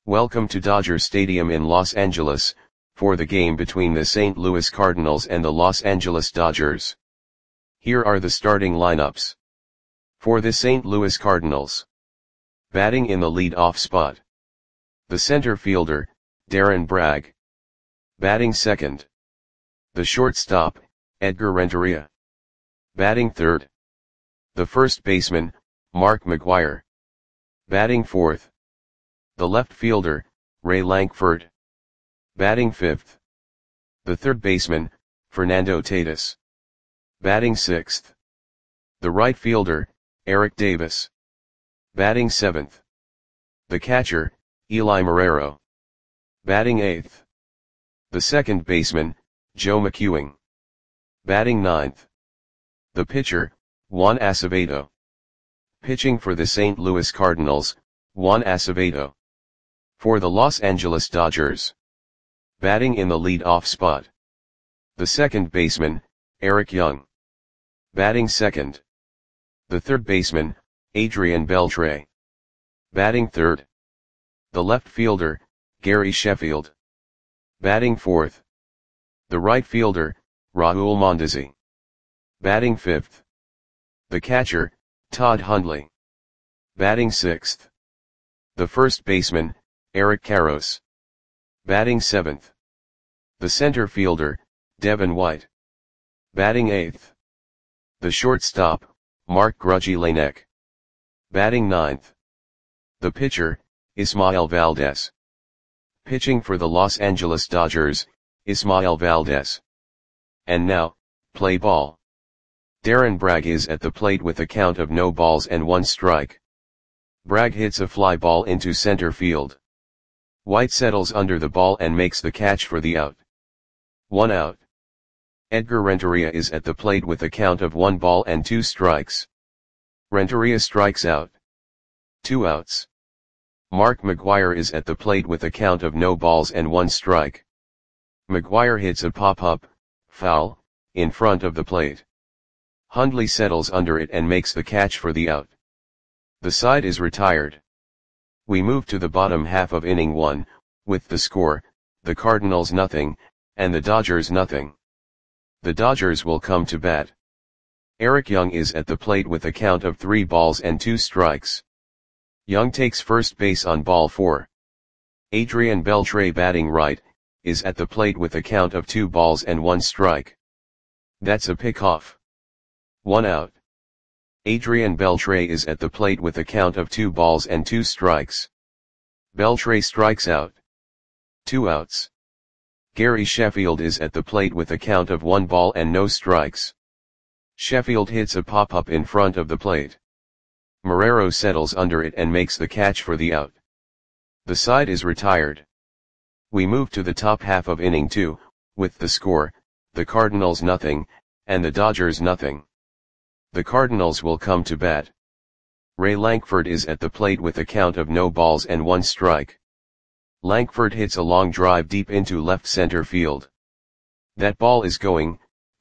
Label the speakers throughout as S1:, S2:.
S1: Welcome to Dodger Stadium in Los Angeles, for the game between the St. Louis Cardinals and the Los Angeles Dodgers. Here are the starting lineups. For the St. Louis Cardinals. Batting in the lead-off spot. The center fielder, Darren Bragg. Batting second. The shortstop, Edgar Renteria. Batting third. The first baseman, Mark McGwire. Batting fourth. The left fielder, Ray Lankford. Batting fifth. The third baseman, Fernando Tatis. Batting sixth. The right fielder, Eric Davis. Batting seventh. The catcher, Eli Marrero. Batting eighth. The second baseman, Joe McEwing. Batting ninth. The pitcher, Juan Acevedo. Pitching for the St. Louis Cardinals, Juan Acevedo. For the Los Angeles Dodgers. Batting in the lead-off spot. The second baseman, Eric Young. Batting second. The third baseman, Adrian Beltre. Batting third. The left fielder, Gary Sheffield. Batting fourth. The right fielder, Raul Mondesi. Batting fifth. The catcher, Todd Hundley. Batting sixth. The first baseman, Eric Karros. Batting seventh. The center fielder, Devin White. Batting eighth. The shortstop, Mark Grudzielanek. Batting ninth. The pitcher, Ismael Valdez. Pitching for the Los Angeles Dodgers, Ismael Valdez. And now, play ball. Darren Bragg is at the plate with a count of no balls and one strike. Bragg hits a fly ball into center field. White settles under the ball and makes the catch for the out. 1 out. Edgar Renteria is at the plate with a count of 1 ball and 2 strikes. Renteria strikes out. 2 outs. Mark McGwire is at the plate with a count of no balls and 1 strike. McGwire hits a pop-up, foul, in front of the plate. Hundley settles under it and makes the catch for the out. The side is retired. We move to the bottom half of inning 1, with the score, the Cardinals nothing, and the Dodgers nothing. The Dodgers will come to bat. Eric Young is at the plate with a count of 3 balls and 2 strikes. Young takes first base on ball 4. Adrian Beltre, batting right, is at the plate with a count of 2 balls and 1 strike. That's a pickoff. 1 out. Adrian Beltre is at the plate with a count of 2 balls and 2 strikes. Beltre strikes out. 2 outs. Gary Sheffield is at the plate with a count of 1 ball and no strikes. Sheffield hits a pop-up in front of the plate. Marrero settles under it and makes the catch for the out. The side is retired. We move to the top half of inning 2, with the score, the Cardinals nothing, and the Dodgers nothing. The Cardinals will come to bat. Ray Lankford is at the plate with a count of no balls and 1 strike. Lankford hits a long drive deep into left center field. That ball is gone.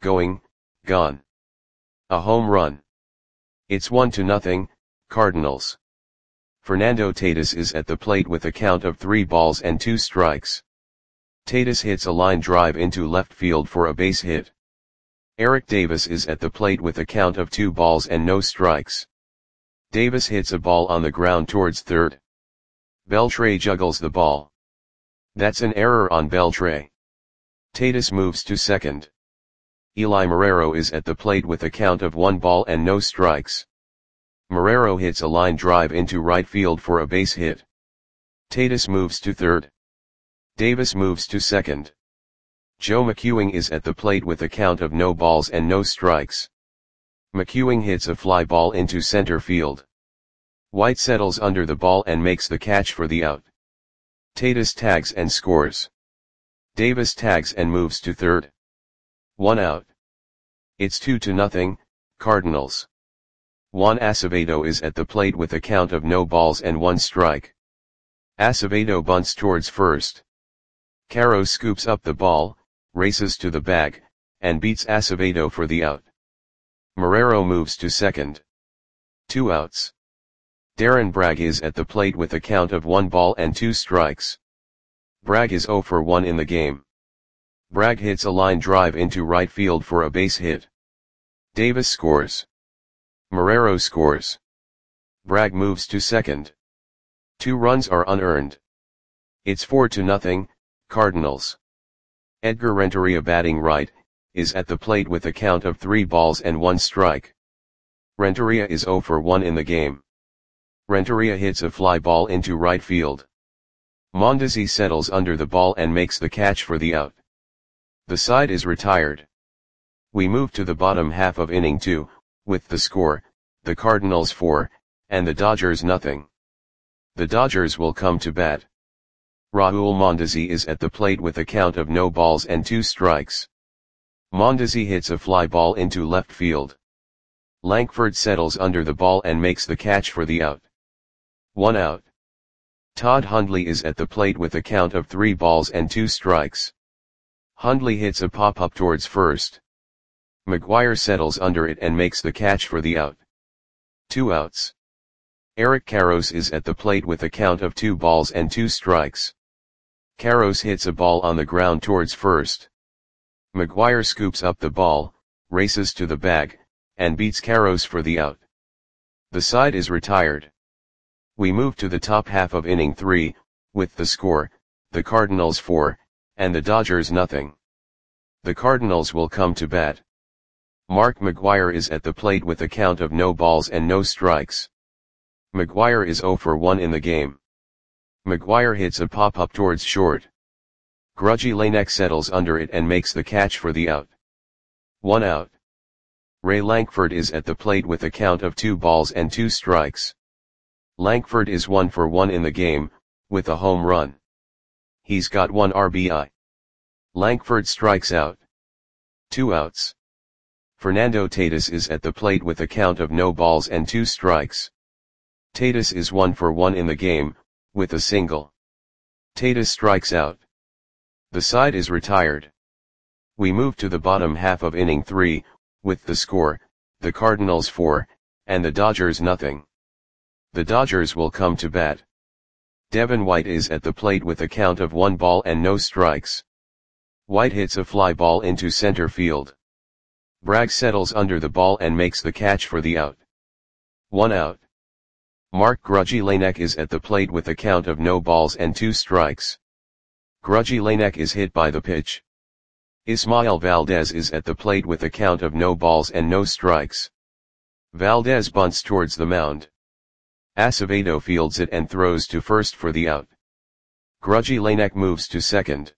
S1: A home run. It's 1-0, Cardinals. Fernando Tatis is at the plate with a count of 3 balls and 2 strikes. Tatis hits a line drive into left field for a base hit. Eric Davis is at the plate with a count of 2 balls and no strikes. Davis hits a ball on the ground towards third. Beltre juggles the ball. That's an error on Beltre. Tatis moves to second. Eli Marrero is at the plate with a count of 1 ball and no strikes. Marrero hits a line drive into right field for a base hit. Tatis moves to third. Davis moves to second. Joe McEwing is at the plate with a count of no balls and no strikes. McEwing hits a fly ball into center field. White settles under the ball and makes the catch for the out. Tatis tags and scores. Davis tags and moves to third. 1 out. It's 2-0, Cardinals. Juan Acevedo is at the plate with a count of no balls and 1 strike. Acevedo bunts towards first. Karros scoops up the ball, races to the bag, and beats Acevedo for the out. Marrero moves to second. 2 outs. Darren Bragg is at the plate with a count of 1 ball and 2 strikes. Bragg is 0 for 1 in the game. Bragg hits a line drive into right field for a base hit. Davis scores. Marrero scores. Bragg moves to second. 2 runs are unearned. It's 4-0, Cardinals. Edgar Renteria, batting right, is at the plate with a count of 3 balls and 1 strike. Renteria is 0 for 1 in the game. Renteria hits a fly ball into right field. Mondesi settles under the ball and makes the catch for the out. The side is retired. We move to the bottom half of inning 2, with the score, the Cardinals 4, and the Dodgers nothing. The Dodgers will come to bat. Raul Mondesi is at the plate with a count of no balls and 2 strikes. Mondesi hits a fly ball into left field. Lankford settles under the ball and makes the catch for the out. 1 out. Todd Hundley is at the plate with a count of 3 balls and 2 strikes. Hundley hits a pop-up towards first. McGuire settles under it and makes the catch for the out. 2 outs. Eric Karros is at the plate with a count of 2 balls and 2 strikes. Karros hits a ball on the ground towards first. McGuire scoops up the ball, races to the bag, and beats Karros for the out. The side is retired. We move to the top half of inning 3, with the score, the Cardinals 4, and the Dodgers nothing. The Cardinals will come to bat. Mark McGuire is at the plate with a count of no balls and no strikes. McGuire is 0 for 1 in the game. McGuire hits a pop-up towards short. Grudgy Lanek settles under it and makes the catch for the out. 1 out. Ray Lankford is at the plate with a count of 2 balls and 2 strikes. Lankford is 1 for 1 in the game, with a home run. He's got 1 RBI. Lankford strikes out. 2 outs. Fernando Tatis is at the plate with a count of no balls and 2 strikes. Tatis is 1 for 1 in the game, with a single. Tatis strikes out. The side is retired. We move to the bottom half of inning 3, with the score, the Cardinals 4, and the Dodgers nothing. The Dodgers will come to bat. Devin White is at the plate with a count of 1 ball and no strikes. White hits a fly ball into center field. Bragg settles under the ball and makes the catch for the out. 1 out. Mark Grudgy Lanek is at the plate with a count of no balls and 2 strikes. Grudgy Lanek is hit by the pitch. Ismael Valdez is at the plate with a count of no balls and no strikes. Valdez bunts towards the mound. Acevedo fields it and throws to first for the out. Grudgy Lanek moves to second.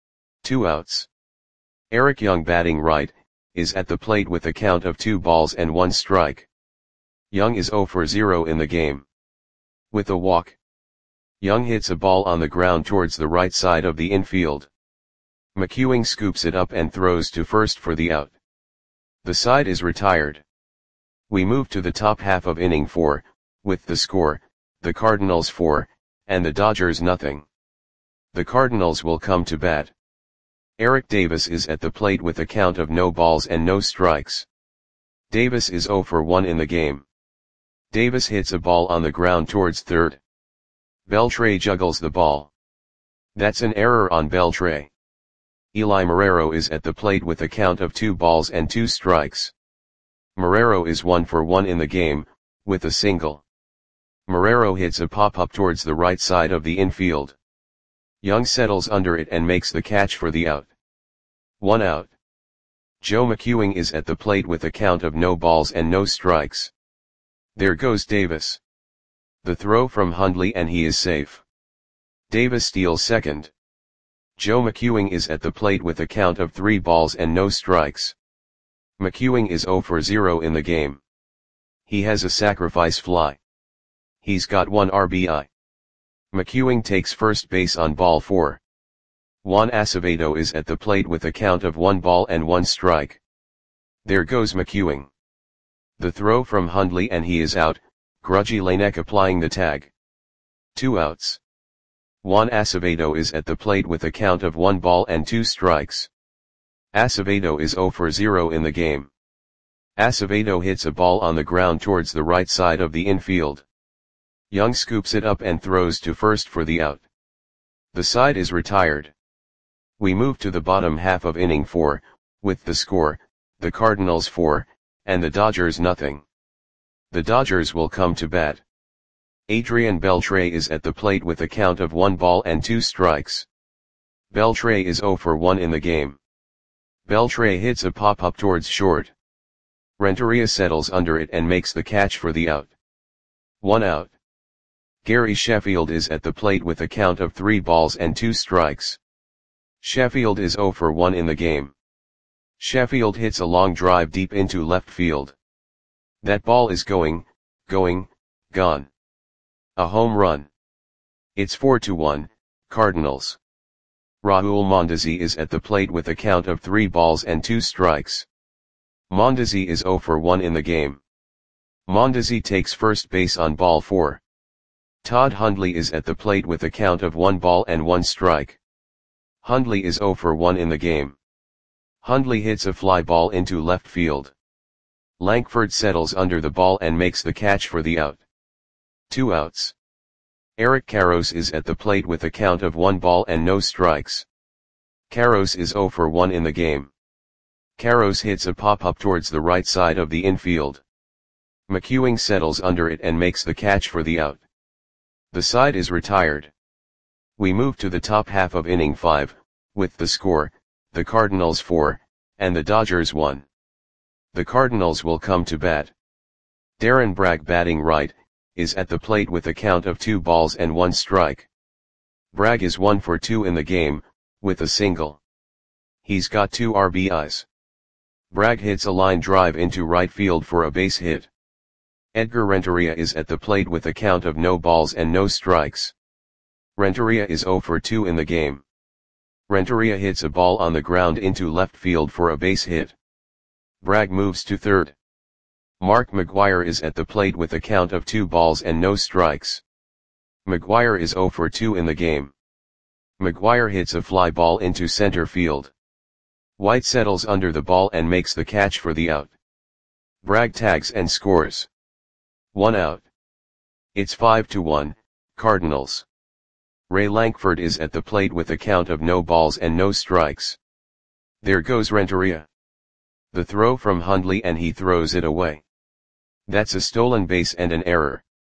S1: 2 outs. Eric Young, batting right, is at the plate with a count of 2 balls and 1 strike. Young is 0 for 0 in the game. With a walk. Young hits a ball on the ground towards the right side of the infield. McEwing scoops it up and throws to first for the out. The side is retired. We move to the top half of inning 4, with the score, the Cardinals 4, and the Dodgers nothing. The Cardinals will come to bat. Eric Davis is at the plate with a count of no balls and no strikes. Davis is 0 for 1 in the game. Davis hits a ball on the ground towards third. Beltre juggles the ball. That's an error on Beltre. Eli Marrero is at the plate with a count of 2 balls and 2 strikes. Marrero is 1 for 1 in the game, with a single. Marrero hits a pop-up towards the right side of the infield. Young settles under it and makes the catch for the out. 1 out. Joe McEwing is at the plate with a count of no balls and no strikes. There goes Davis. The throw from Hundley and he is safe. Davis steals second. Joe McEwing is at the plate with a count of 3 balls and no strikes. McEwing is 0 for 0 in the game. He has a sacrifice fly. He's got 1 RBI. McEwing takes first base on ball 4. Juan Acevedo is at the plate with a count of 1 ball and 1 strike. There goes McEwing. The throw from Hundley and he is out, Grudgy Lanek applying the tag. 2 outs. Juan Acevedo is at the plate with a count of 1 ball and 2 strikes. Acevedo is 0 for 0 in the game. Acevedo hits a ball on the ground towards the right side of the infield. Young scoops it up and throws to first for the out. The side is retired. We move to the bottom half of inning 4, with the score, the Cardinals 4, and the Dodgers nothing. The Dodgers will come to bat. Adrian Beltre is at the plate with a count of 1 ball and 2 strikes. Beltre is 0 for 1 in the game. Beltre hits a pop-up towards short. Renteria settles under it and makes the catch for the out. 1 out. Gary Sheffield is at the plate with a count of 3 balls and 2 strikes. Sheffield is 0 for 1 in the game. Sheffield hits a long drive deep into left field. That ball is gone. A home run. It's 4-1, Cardinals. Raul Mondesi is at the plate with a count of 3 balls and 2 strikes. Mondesi is 0 for 1 in the game. Mondesi takes first base on ball 4. Todd Hundley is at the plate with a count of 1 ball and 1 strike. Hundley is 0 for 1 in the game. Hundley hits a fly ball into left field. Lankford settles under the ball and makes the catch for the out. 2 outs. Eric Karros is at the plate with a count of 1 ball and no strikes. Karros is 0 for 1 in the game. Karros hits a pop-up towards the right side of the infield. McEwing settles under it and makes the catch for the out. The side is retired. We move to the top half of inning 5, with the score, the Cardinals 4, and the Dodgers 1. The Cardinals will come to bat. Darren Bragg, batting right, is at the plate with a count of 2 balls and 1 strike. Bragg is 1 for 2 in the game, with a single. He's got 2 RBIs. Bragg hits a line drive into right field for a base hit. Edgar Renteria is at the plate with a count of no balls and no strikes. Renteria is 0 for 2 in the game. Renteria hits a ball on the ground into left field for a base hit. Bragg moves to third. Mark McGwire is at the plate with a count of 2 balls and no strikes. McGwire is 0 for 2 in the game. McGwire hits a fly ball into center field. White settles under the ball and makes the catch for the out. Bragg tags and scores. 1 out. It's 5-1, Cardinals. Ray Lankford is at the plate with a count of no balls and no strikes. There goes Renteria. The throw from Hundley and he throws it away. That's a stolen base and an error.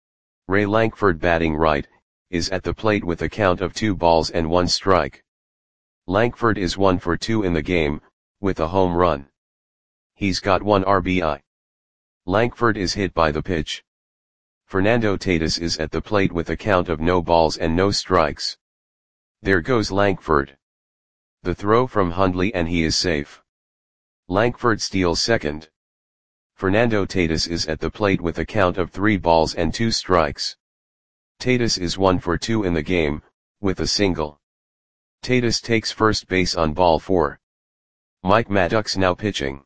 S1: Ray Lankford, batting right, is at the plate with a count of 2 balls and 1 strike. Lankford is 1 for 2 in the game, with a home run. He's got 1 RBI. Lankford is hit by the pitch. Fernando Tatis is at the plate with a count of no balls and no strikes. There goes Lankford. The throw from Hundley and he is safe. Lankford steals second. Fernando Tatis is at the plate with a count of 3 balls and 2 strikes. Tatis is 1 for 2 in the game, with a single. Tatis takes first base on ball 4. Mike Maddox now pitching.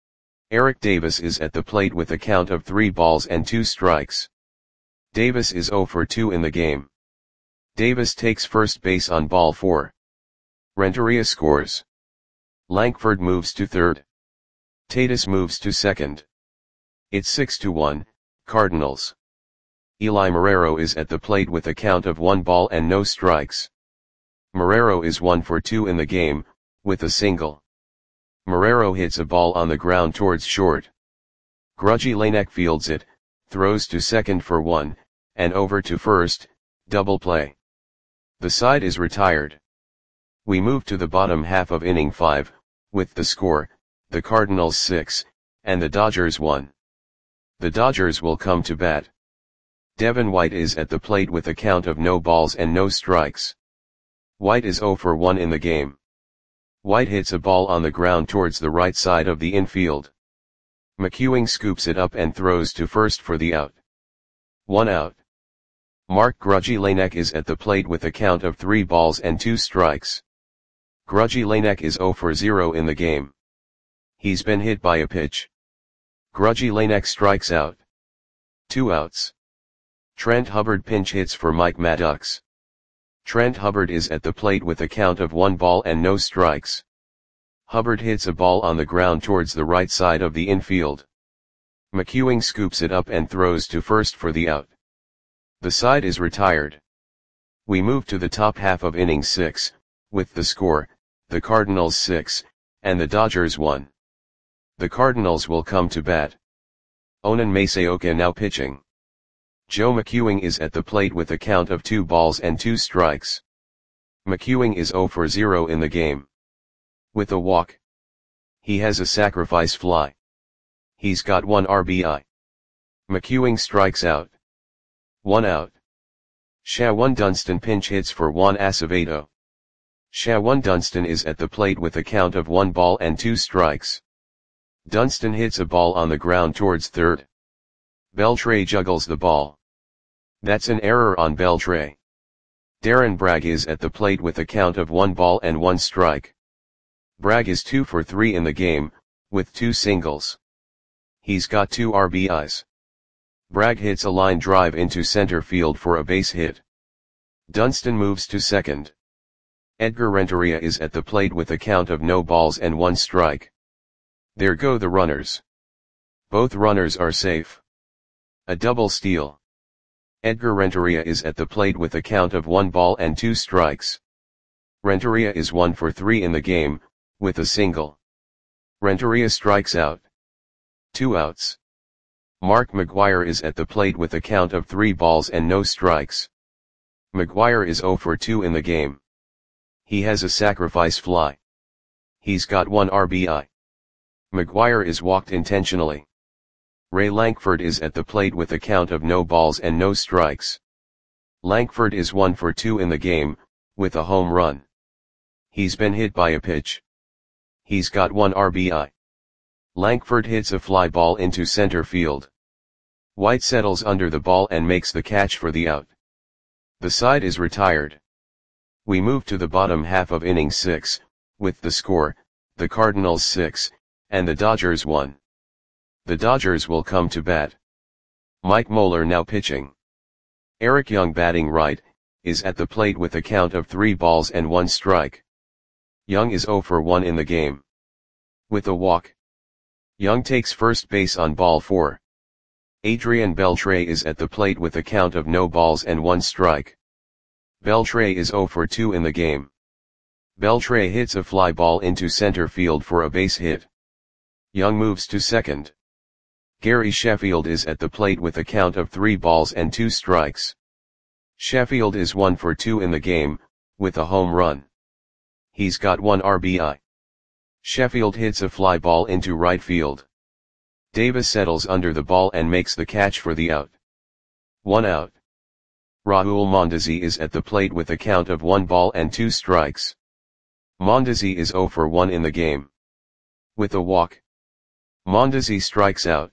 S1: Eric Davis is at the plate with a count of 3 balls and 2 strikes. Davis is 0 for 2 in the game. Davis takes first base on ball 4. Renteria scores. Lankford moves to third. Tatis moves to second. It's 6-1, Cardinals. Eli Marrero is at the plate with a count of 1 ball and no strikes. Marrero is 1 for 2 in the game, with a single. Marrero hits a ball on the ground towards short. Grudgy Lanek fields it, throws to second for 1, and over to first, double play. The side is retired. We move to the bottom half of inning 5, with the score, the Cardinals 6, and the Dodgers 1. The Dodgers will come to bat. Devin White is at the plate with a count of no balls and no strikes. White is 0 for 1 in the game. White hits a ball on the ground towards the right side of the infield. McEwing scoops it up and throws to first for the out. 1 out. Mark Grudgy Lanek is at the plate with a count of 3 balls and 2 strikes. Grudgy Lanek is 0 for 0 in the game. He's been hit by a pitch. Grudgy Lanek strikes out. 2 outs. Trent Hubbard pinch hits for Mike Maddox. Trent Hubbard is at the plate with a count of 1 ball and no strikes. Hubbard hits a ball on the ground towards the right side of the infield. McEwing scoops it up and throws to first for the out. The side is retired. We move to the top half of inning 6, with the score, the Cardinals 6, and the Dodgers 1. The Cardinals will come to bat. Onan Masaoka now pitching. Joe McEwing is at the plate with a count of 2 balls and 2 strikes. McEwing is 0 for 0 in the game. With a walk. He has a sacrifice fly. He's got 1 RBI. McEwing strikes out. 1 out. Shawon Dunston pinch hits for Juan Acevedo. Shawon Dunston is at the plate with a count of 1 ball and 2 strikes. Dunston hits a ball on the ground towards third. Beltre juggles the ball. That's an error on Beltre. Darren Bragg is at the plate with a count of 1 ball and 1 strike. Bragg is 2 for 3 in the game, with 2 singles. He's got 2 RBIs. Bragg hits a line drive into center field for a base hit. Dunston moves to second. Edgar Renteria is at the plate with a count of no balls and 1 strike. There go the runners. Both runners are safe. A double steal. Edgar Renteria is at the plate with a count of 1 ball and 2 strikes. Renteria is 1 for 3 in the game, with a single. Renteria strikes out. 2 outs. Mark McGwire is at the plate with a count of 3 balls and no strikes. McGwire is 0 for 2 in the game. He has a sacrifice fly. He's got 1 RBI. McGwire is walked intentionally. Ray Lankford is at the plate with a count of no balls and no strikes. Lankford is 1 for 2 in the game, with a home run. He's been hit by a pitch. He's got 1 RBI. Lankford hits a fly ball into center field. White settles under the ball and makes the catch for the out. The side is retired. We move to the bottom half of inning 6, with the score, the Cardinals 6, and the Dodgers 1. The Dodgers will come to bat. Mike Moeller now pitching. Eric Young batting right, is at the plate with a count of 3 balls and 1 strike. Young is 0 for 1 in the game. With a walk. Young takes first base on ball 4. Adrian Beltre is at the plate with a count of no balls and 1 strike. Beltre is 0 for 2 in the game. Beltre hits a fly ball into center field for a base hit. Young moves to second. Gary Sheffield is at the plate with a count of 3 balls and 2 strikes. Sheffield is 1 for 2 in the game, with a home run. He's got 1 RBI. Sheffield hits a fly ball into right field. Davis settles under the ball and makes the catch for the out. 1 out. Raul Mondesi is at the plate with a count of 1 ball and 2 strikes. Mondesi is 0 for 1 in the game. With a walk. Mondesi strikes out.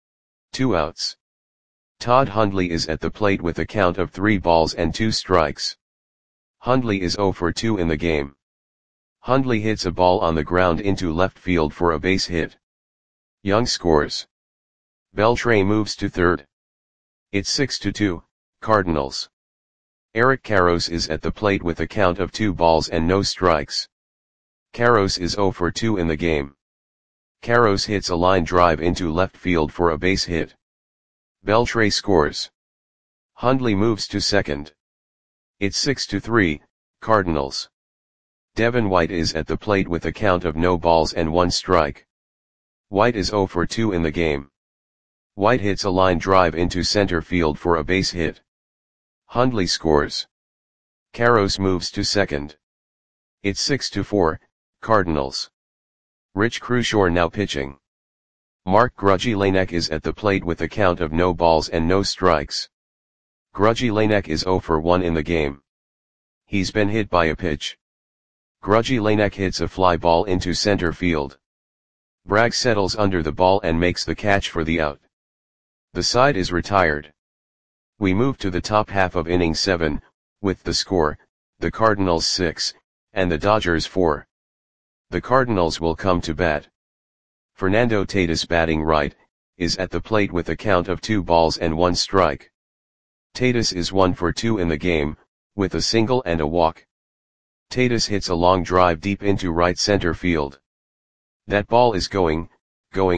S1: 2 outs. Todd Hundley is at the plate with a count of 3 balls and 2 strikes. Hundley is 0 for 2 in the game. Hundley hits a ball on the ground into left field for a base hit. Young scores. Beltre moves to third. It's 6-2, Cardinals. Eric Karros is at the plate with a count of 2 balls and no strikes. Karros is 0 for 2 in the game. Karros hits a line drive into left field for a base hit. Beltre scores. Hundley moves to second. It's 6-3, Cardinals. Devin White is at the plate with a count of no balls and 1 strike. White is 0 for 2 in the game. White hits a line drive into center field for a base hit. Hundley scores. Karros moves to second. It's 6-4, Cardinals. Rich Crushore now pitching. Mark Grudzielanek is at the plate with a count of no balls and no strikes. Grudzielanek is 0 for 1 in the game. He's been hit by a pitch. Grudzielanek hits a fly ball into center field. Bragg settles under the ball and makes the catch for the out. The side is retired. We move to the top half of inning 7, with the score, the Cardinals 6, and the Dodgers 4. The Cardinals will come to bat. Fernando Tatis batting right, is at the plate with a count of 2 balls and 1 strike. Tatis is 1 for 2 in the game, with a single and a walk. Tatis hits a long drive deep into right center field. That ball is gone.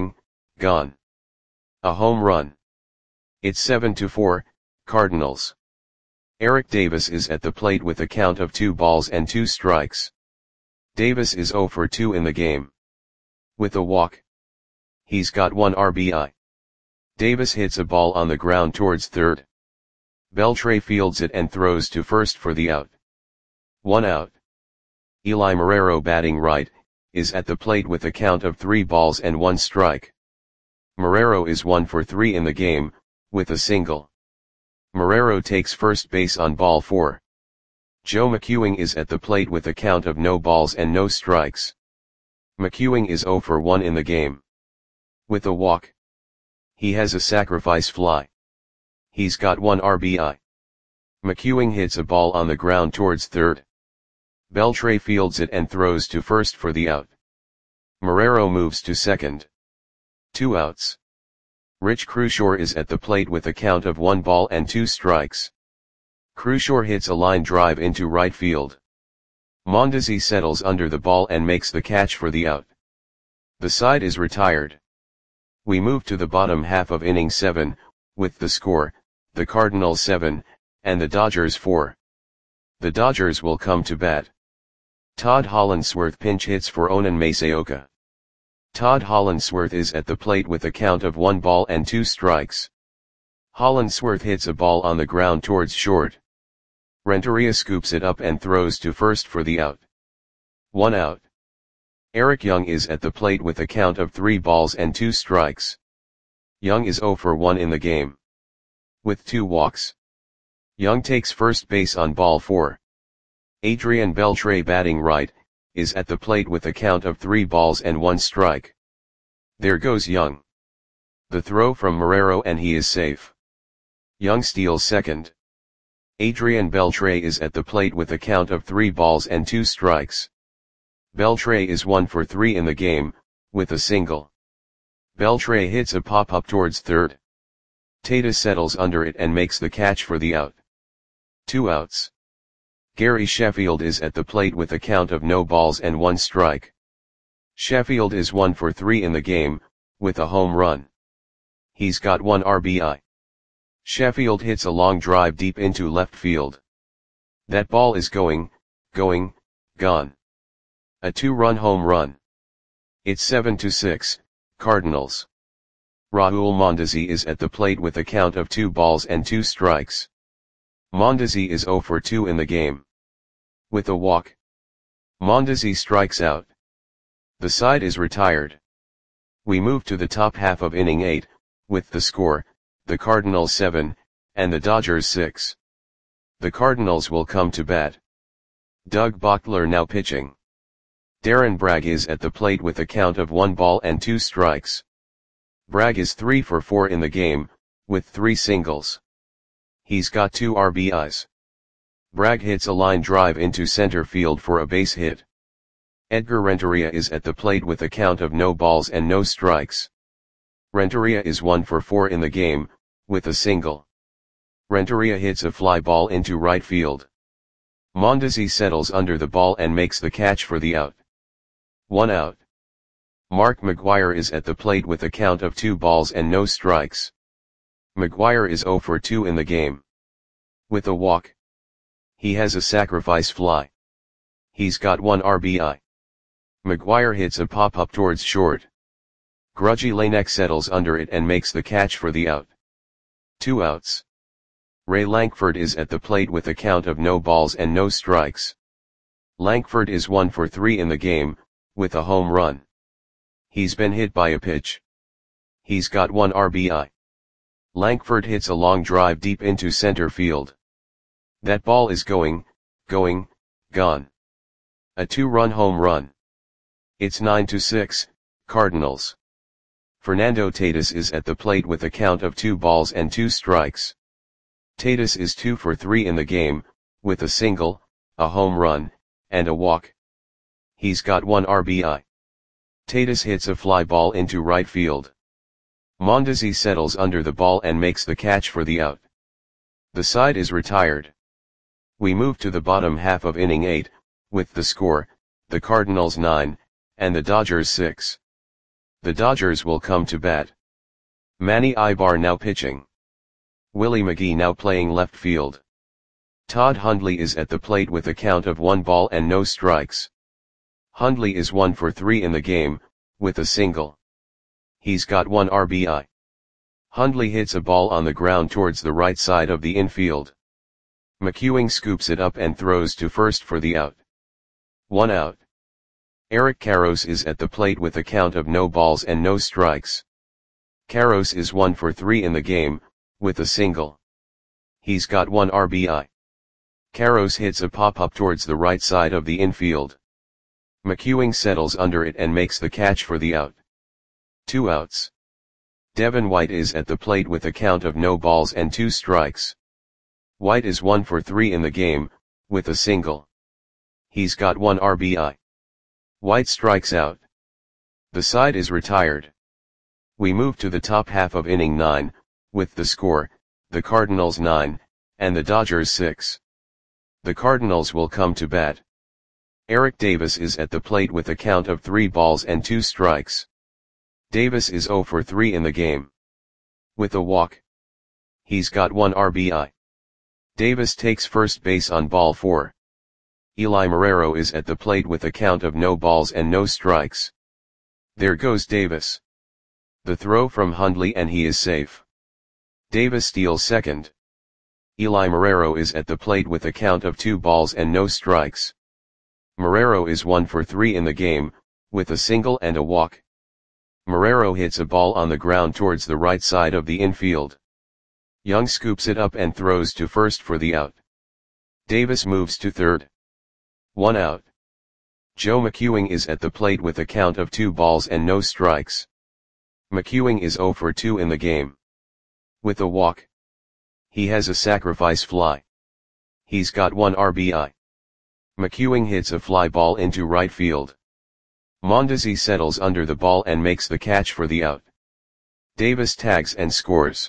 S1: A home run. It's 7-4, Cardinals. Eric Davis is at the plate with a count of 2 balls and 2 strikes. Davis is 0 for 2 in the game. With a walk. He's got 1 RBI. Davis hits a ball on the ground towards third. Beltre fields it and throws to first for the out. 1 out. Eli Marrero, batting right, is at the plate with a count of 3 balls and 1 strike. Marrero is 1 for 3 in the game, with a single. Marrero takes first base on ball 4. Joe McEwing is at the plate with a count of no balls and no strikes. McEwing is 0 for 1 in the game. With a walk. He has a sacrifice fly. He's got 1 RBI. McEwing hits a ball on the ground towards third. Beltre fields it and throws to first for the out. Marrero moves to second. 2 outs. Rich Crushore is at the plate with a count of 1 ball and 2 strikes. Crushore hits a line drive into right field. Mondesi settles under the ball and makes the catch for the out. The side is retired. We move to the bottom half of inning 7, with the score, the Cardinals 7, and the Dodgers 4. The Dodgers will come to bat. Todd Hollandsworth pinch hits for Onan Masaoka. Todd Hollandsworth is at the plate with a count of 1 ball and 2 strikes. Hollandsworth hits a ball on the ground towards short. Renteria scoops it up and throws to first for the out. 1 out. Eric Young is at the plate with a count of 3 balls and 2 strikes. Young is 0 for 1 in the game. With 2 walks. Young takes first base on ball 4. Adrian Beltre, batting right, is at the plate with a count of 3 balls and 1 strike. There goes Young. The throw from Marrero and he is safe. Young steals second. Adrian Beltre is at the plate with a count of 3 balls and 2 strikes. Beltre is 1 for 3 in the game, with a single. Beltre hits a pop-up towards third. Tata settles under it and makes the catch for the out. 2 outs. Gary Sheffield is at the plate with a count of no balls and 1 strike. Sheffield is 1 for 3 in the game, with a home run. He's got 1 RBI. Sheffield hits a long drive deep into left field. That ball is going, gone. A 2-run home run. It's 7-6, Cardinals. Raul Mondesi is at the plate with a count of 2 balls and 2 strikes. Mondesi is 0 for 2 in the game. With a walk. Mondesi strikes out. The side is retired. We move to the top half of inning 8, with the score, the Cardinals 7, and the Dodgers 6. The Cardinals will come to bat. Doug Bochtler now pitching. Darren Bragg is at the plate with a count of 1 ball and 2 strikes. Bragg is 3 for 4 in the game, with 3 singles. He's got 2 RBIs. Bragg hits a line drive into center field for a base hit. Edgar Renteria is at the plate with a count of no balls and no strikes. Renteria is 1 for 4 in the game, with a single. Renteria hits a fly ball into right field. Mondesi settles under the ball and makes the catch for the out. 1 out. Mark McGwire is at the plate with a count of 2 balls and no strikes. McGwire is 0 for 2 in the game. With a walk. He has a sacrifice fly. He's got 1 RBI. McGwire hits a pop-up towards short. Grudgy Lanek settles under it and makes the catch for the out. 2 outs. Ray Lankford is at the plate with a count of no balls and no strikes. Lankford is 1 for 3 in the game, with a home run. He's been hit by a pitch. He's got 1 RBI. Lankford hits a long drive deep into center field. That ball is going, gone. A 2-run home run. It's 9-6, Cardinals. Fernando Tatis is at the plate with a count of 2 balls and 2 strikes. Tatis is 2 for 3 in the game, with a single, a home run, and a walk. He's got 1 RBI. Tatis hits a fly ball into right field. Mondesi settles under the ball and makes the catch for the out. The side is retired. We move to the bottom half of inning 8, with the score, the Cardinals 9, and the Dodgers 6. The Dodgers will come to bat. Manny Ibar now pitching. Willie McGee now playing left field. Todd Hundley is at the plate with a count of 1 ball and no strikes. Hundley is 1 for 3 in the game, with a single. He's got 1 RBI. Hundley hits a ball on the ground towards the right side of the infield. McEwing scoops it up and throws to first for the out. 1 out. Eric Karros is at the plate with a count of no balls and no strikes. Karros is 1 for 3 in the game, with a single. He's got 1 RBI. Karros hits a pop-up towards the right side of the infield. McEwing settles under it and makes the catch for the out. 2 outs. Devin White is at the plate with a count of no balls and 2 strikes. White is 1 for 3 in the game, with a single. He's got 1 RBI. White strikes out. The side is retired. We move to the top half of inning 9, with the score, the Cardinals 9, and the Dodgers 6. The Cardinals will come to bat. Eric Davis is at the plate with a count of 3 balls and 2 strikes. Davis is 0 for 3 in the game. With a walk. He's got 1 RBI. Davis takes first base on ball 4. Eli Marrero is at the plate with a count of no balls and no strikes. There goes Davis. The throw from Hundley and he is safe. Davis steals second. Eli Marrero is at the plate with a count of 2 balls and no strikes. Marrero is 1 for 3 in the game, with a single and a walk. Marrero hits a ball on the ground towards the right side of the infield. Young scoops it up and throws to first for the out. Davis moves to third. 1 out. Joe McEwing is at the plate with a count of 2 balls and no strikes. McEwing is 0 for 2 in the game. With a walk. He has a sacrifice fly. He's got 1 RBI. McEwing hits a fly ball into right field. Mondesi settles under the ball and makes the catch for the out. Davis tags and scores.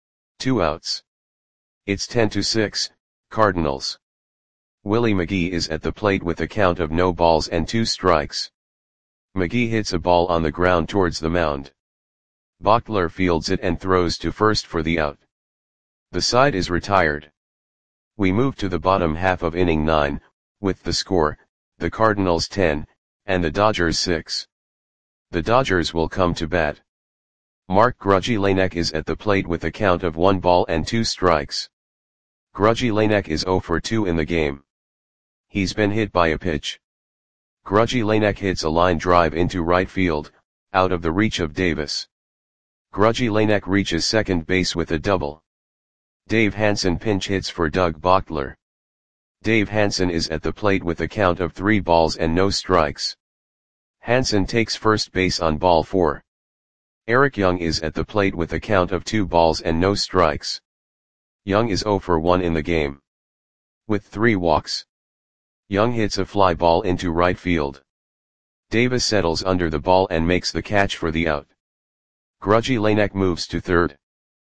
S1: 2 outs. It's 10-6, Cardinals. Willie McGee is at the plate with a count of no balls and 2 strikes. McGee hits a ball on the ground towards the mound. Bochtler fields it and throws to first for the out. The side is retired. We move to the bottom half of inning 9, with the score, the Cardinals 10, and the Dodgers 6. The Dodgers will come to bat. Mark Grudzielanek is at the plate with a count of 1 ball and 2 strikes. Grudzielanek is 0 for 2 in the game. He's been hit by a pitch. Grudzielanek hits a line drive into right field, out of the reach of Davis. Grudzielanek reaches second base with a double. Dave Hansen pinch hits for Doug Bochtler. Dave Hansen is at the plate with a count of 3 balls and no strikes. Hansen takes first base on ball 4. Eric Young is at the plate with a count of 2 balls and no strikes. Young is 0 for 1 in the game. With 3 walks. Young hits a fly ball into right field. Davis settles under the ball and makes the catch for the out. Grudzielanek moves to third.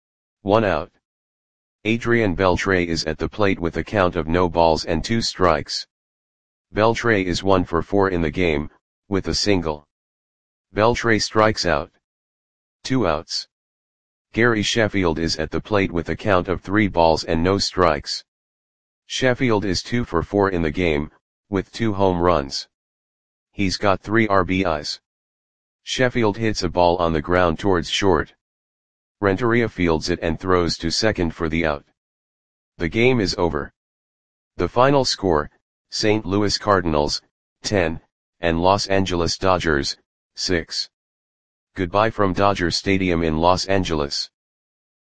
S1: 1 out. Adrian Beltre is at the plate with a count of no balls and 2 strikes. Beltre is 1 for 4 in the game, with a single. Beltre strikes out. 2 outs. Gary Sheffield is at the plate with a count of 3 balls and no strikes. Sheffield is 2 for 4 in the game, with 2 home runs. He's got 3 RBIs. Sheffield hits a ball on the ground towards short. Renteria fields it and throws to second for the out. The game is over. The final score, St. Louis Cardinals, 10, and Los Angeles Dodgers, 6. Goodbye from Dodger Stadium in Los Angeles.